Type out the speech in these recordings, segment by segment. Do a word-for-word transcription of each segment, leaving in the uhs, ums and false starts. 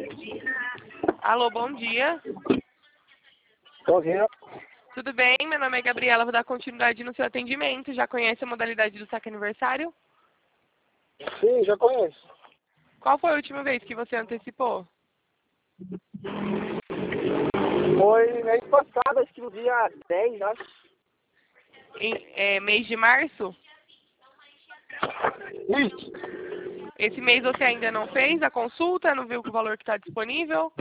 Alô, bom dia. Tô ouvindo. Tudo bem? Meu nome é Gabriela, vou dar continuidade no seu atendimento. Já conhece a modalidade do saque aniversário? Sim, já conheço. Qual foi a última vez que você antecipou? Foi mês passado, acho que no dia dez, acho. Em, é, mês de março? Isso. Esse mês você ainda não fez a consulta? Não viu o valor que está disponível?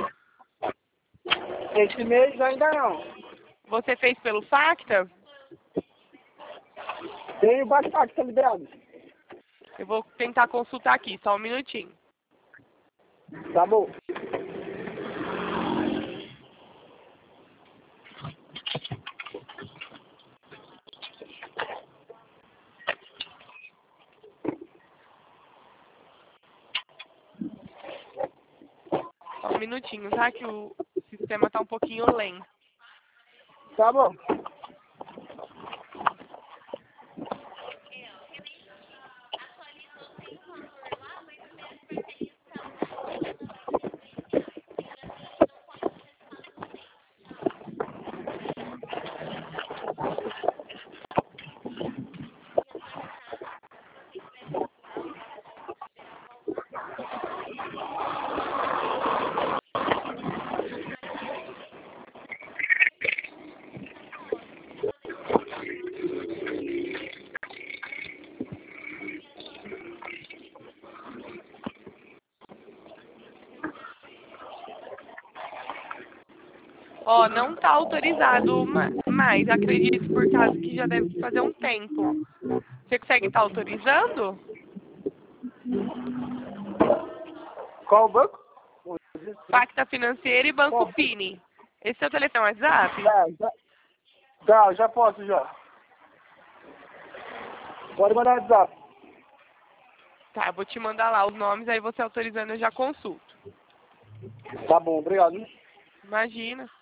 Esse mês ainda não. Você fez pelo Facta? Tem o bate-papo, tá liberado. Eu vou tentar consultar aqui, só um minutinho. Tá bom. Só um minutinho, tá? Que o sistema tá um pouquinho lento. Tá bom. Ó, não tá autorizado ma- mais, acredito, por causa que já deve fazer um tempo. Você consegue estar autorizando? Qual o banco? Facta Financeira e Banco Bom, Fini. Esse é o telefone WhatsApp? tá, já, tá, já posso já. Pode mandar no WhatsApp. Tá, eu vou te mandar lá os nomes, aí você autorizando eu já consulto. Tá bom, obrigado. Imagina.